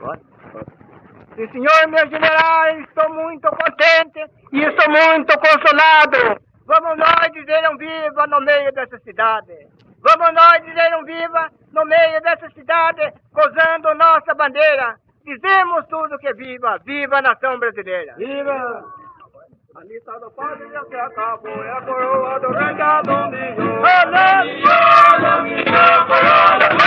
Sim, senhor, meus generais, estou muito contente e estou muito consolado. Vamos nós dizer um viva no meio dessa cidade. Vamos nós dizer um viva no meio dessa cidade, gozando nossa bandeira. Dizemos tudo que viva, viva a nação brasileira. Viva! A missa da pátria se acabou, é a coroa do rei da domingo. Olá! Coroa